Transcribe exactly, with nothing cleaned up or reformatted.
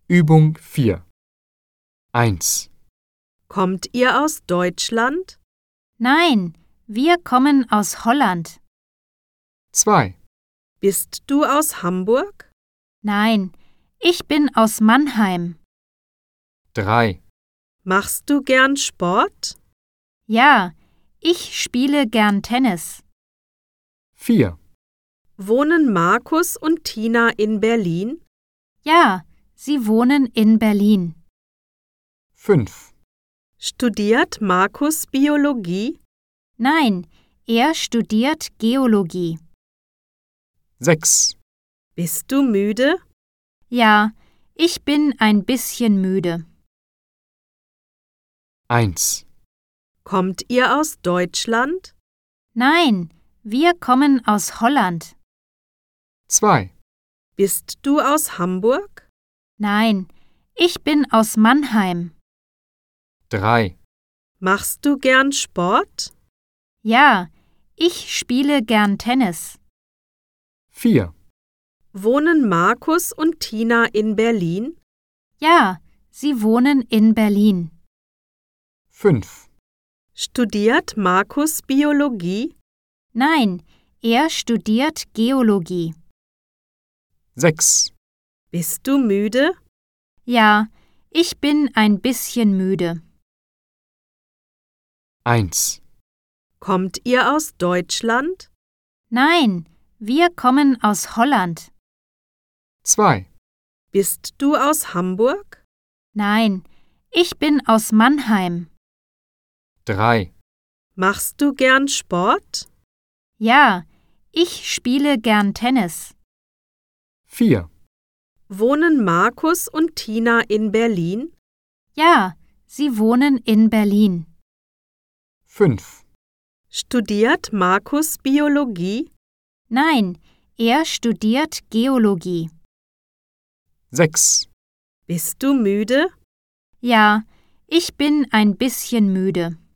Übung vier. eins. Kommt ihr aus Deutschland? Nein, wir kommen aus Holland. zwei. Bist du aus Hamburg? Nein, ich bin aus Mannheim. drei. Machst du gern Sport? Ja, ich spiele gern Tennis. vier. Wohnen Markus und Tina in Berlin? Ja, sie wohnen in Berlin. fünf. Studiert Markus Biologie? Nein, er studiert Geologie. sechs. Bist du müde? Ja, ich bin ein bisschen müde. eins. Kommt ihr aus Deutschland? Nein, wir kommen aus Holland. Bist zwei. du aus Hamburg? Nein, ich bin aus Mannheim. drei. Machst du gern Sport? Ja, ich spiele gern Tennis. vier. Wohnen Markus und Tina in Berlin? Ja, sie wohnen in Berlin. fünf. Studiert Markus Biologie? Nein, er studiert Geologie. sechs. Bist du müde? Ja, ich bin ein bisschen müde. eins. Kommt ihr aus Deutschland? Nein, wir kommen aus Holland. zwei. Bist du aus Hamburg? Nein, ich bin aus Mannheim. drei. Machst du gern Sport? Ja, ich spiele gern Tennis. vier. Wohnen Markus und Tina in Berlin? Ja, sie wohnen in Berlin. fünf. Studiert Markus Biologie? Nein, er studiert Geologie. sechs. Bist du müde? Ja, ich bin ein bisschen müde.